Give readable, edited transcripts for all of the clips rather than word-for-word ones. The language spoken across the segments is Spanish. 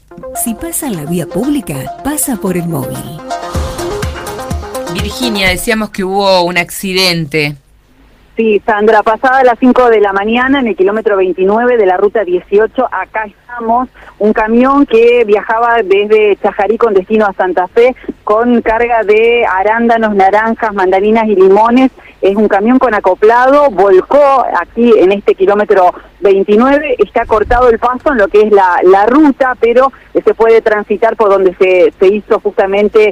Si pasa en la vía pública, pasa por el móvil. Virginia, decíamos que hubo un accidente. Sí, Sandra, pasada las 5 de la mañana en el kilómetro 29 de la ruta 18, acá estamos, un camión que viajaba desde Chajarí con destino a Santa Fe con carga de arándanos, naranjas, mandarinas y limones. Es un camión con acoplado, volcó aquí en este kilómetro 29, está cortado el paso en lo que es la ruta, pero se puede transitar por donde se hizo justamente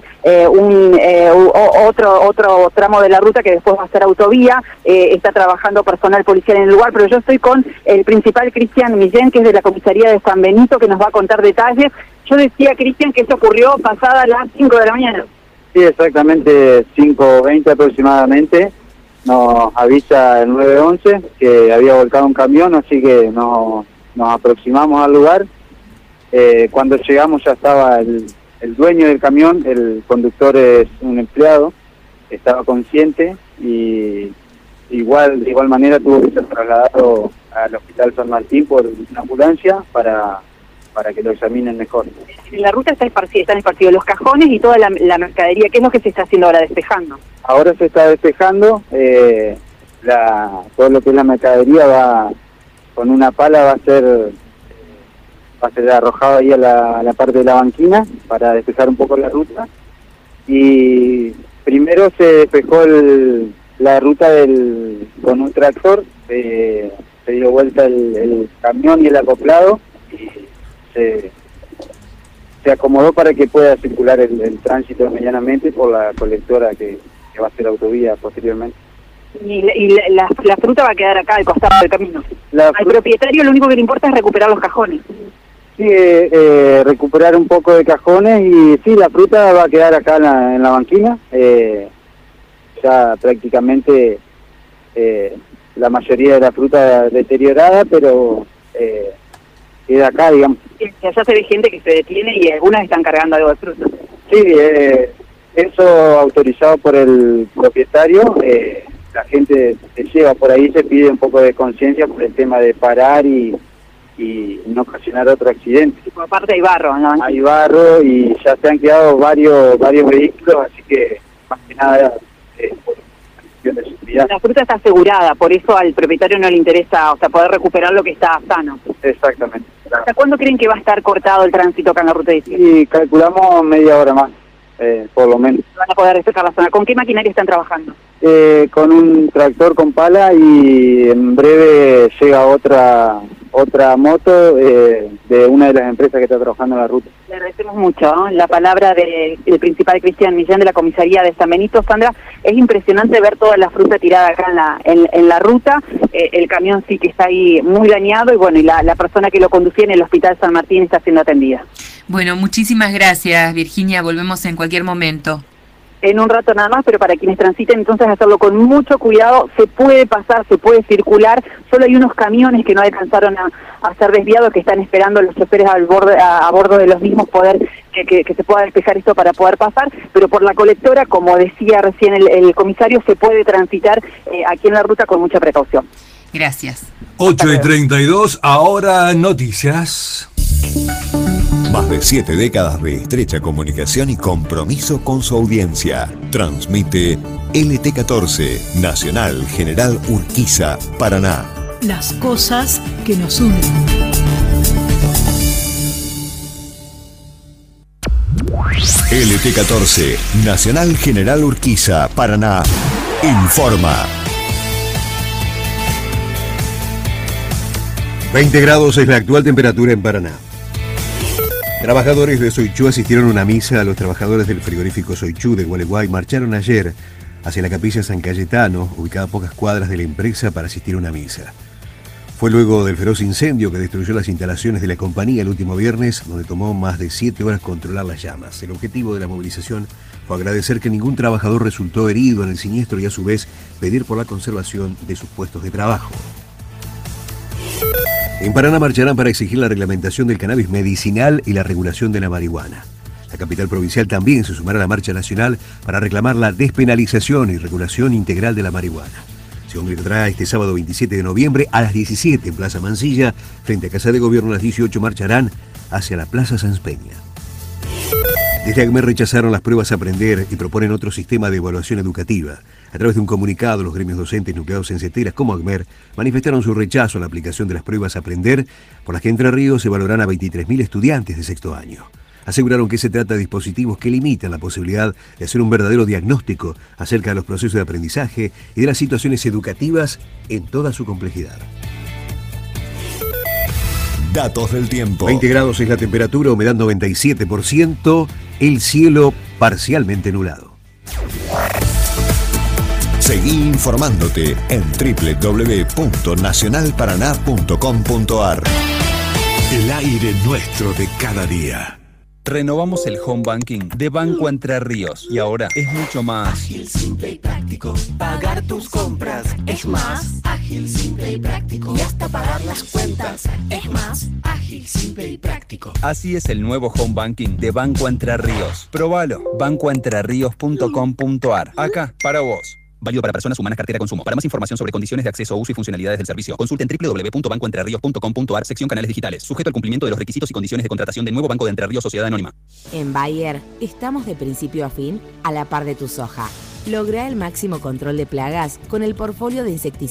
otro tramo de la ruta que después va a ser autovía. Está trabajando personal policial en el lugar, pero yo estoy con el principal Cristian Millén, que es de la comisaría de San Benito, que nos va a contar detalles. Yo decía, Cristian, que esto ocurrió pasada las 5 de la mañana. Sí, exactamente 5:20 aproximadamente. Nos avisa el 911 que había volcado un camión, así que nos aproximamos al lugar. Cuando llegamos ya estaba el dueño del camión, el conductor es un empleado, estaba consciente y de igual manera tuvo que ser trasladado al Hospital San Martín por una ambulancia para que lo examinen mejor. La ruta están esparcidos los cajones y toda la mercadería. ¿Qué es lo que se está haciendo ahora, despejando? Ahora se está despejando, todo lo que es la mercadería va con una pala va a ser arrojado ahí a la parte de la banquina para despejar un poco la ruta. Y primero se despejó la ruta con un tractor, se dio vuelta el camión y el acoplado y se acomodó para que pueda circular el tránsito medianamente por la colectora que va a ser autovía posteriormente. Y la fruta va a quedar acá al costado del camino. Al propietario lo único que le importa es recuperar los cajones. Sí, recuperar un poco de cajones y sí, la fruta va a quedar acá en la banquina. Ya prácticamente la mayoría de la fruta deteriorada, pero queda acá, digamos. Ya se ve gente que se detiene y algunas están cargando algo de fruta. Sí, eso autorizado por el propietario. La gente se lleva por ahí, se pide un poco de conciencia por el tema de parar y no ocasionar otro accidente. Por aparte hay barro, ¿no? Hay barro y ya se han quedado varios vehículos, así que más que nada por cuestión de seguridad. La fruta está asegurada, por eso al propietario no le interesa, poder recuperar lo que está sano. Exactamente. ¿Hasta cuándo creen que va a estar cortado el tránsito acá en la ruta 18? Y calculamos media hora más, por lo menos. Van a poder despejar la zona. ¿Con qué maquinaria están trabajando? Con un tractor con pala y en breve llega otra moto de una de las empresas que está trabajando en la ruta. Le agradecemos mucho, ¿no? La palabra del principal Cristian Millán de la comisaría de San Benito. Sandra, es impresionante ver toda la fruta tirada acá en la ruta. El camión sí que está ahí muy dañado y bueno, y la persona que lo conducía en el Hospital San Martín está siendo atendida. Bueno, muchísimas gracias, Virginia. Volvemos en cualquier momento. En un rato nada más, pero para quienes transiten, entonces hacerlo con mucho cuidado. Se puede pasar, se puede circular. Solo hay unos camiones que no alcanzaron a ser desviados, que están esperando los choferes a bordo de los mismos poder que se pueda despejar esto para poder pasar. Pero por la colectora, como decía recién el comisario, se puede transitar aquí en la ruta con mucha precaución. Gracias. 8:32, ahora noticias. Más de 7 décadas de estrecha comunicación y compromiso con su audiencia. Transmite LT14, Nacional General Urquiza, Paraná. Las cosas que nos unen. LT14, Nacional General Urquiza, Paraná. Informa. 20 grados es la actual temperatura en Paraná. Trabajadores de Soichú asistieron a una misa. Los trabajadores del frigorífico Soichú de Gualeguay marcharon ayer hacia la capilla San Cayetano, ubicada a pocas cuadras de la empresa, para asistir a una misa. Fue luego del feroz incendio que destruyó las instalaciones de la compañía el último viernes, donde tomó más de 7 horas controlar las llamas. El objetivo de la movilización fue agradecer que ningún trabajador resultó herido en el siniestro y a su vez pedir por la conservación de sus puestos de trabajo. En Paraná marcharán para exigir la reglamentación del cannabis medicinal y la regulación de la marihuana. La capital provincial también se sumará a la marcha nacional para reclamar la despenalización y regulación integral de la marihuana. Se concretará este sábado 27 de noviembre a las 17 en Plaza Mansilla. Frente a Casa de Gobierno a las 18 marcharán hacia la Plaza Sanz Peña. Desde ACMER rechazaron las pruebas Aprender y proponen otro sistema de evaluación educativa. A través de un comunicado, los gremios docentes nucleados en CETERAS como ACMER manifestaron su rechazo a la aplicación de las pruebas Aprender, por las que Entre Ríos evaluarán a 23.000 estudiantes de sexto año. Aseguraron que se trata de dispositivos que limitan la posibilidad de hacer un verdadero diagnóstico acerca de los procesos de aprendizaje y de las situaciones educativas en toda su complejidad. Datos del tiempo. 20 grados es la temperatura, humedad 97%, el cielo parcialmente nublado. Seguí informándote en www.nacionalparaná.com.ar. El aire nuestro de cada día. Renovamos el home banking de Banco Entre Ríos y ahora es mucho más ágil, simple y práctico. Pagar tus compras es más ágil, simple y práctico. Y hasta pagar las cuentas es más ágil, simple y práctico. Así es el nuevo home banking de Banco Entre Ríos. Probalo, bancoentrerríos.com.ar. Acá, para vos. Válido para personas humanas, cartera de consumo. Para más información sobre condiciones de acceso, uso y funcionalidades del servicio, consulte en www.bancoentrerríos.com.ar, sección canales digitales, sujeto al cumplimiento de los requisitos y condiciones de contratación del nuevo Banco de Entre Ríos Sociedad Anónima. En Bayer estamos de principio a fin a la par de tu soja. Lográ el máximo control de plagas con el portfolio de insecticidas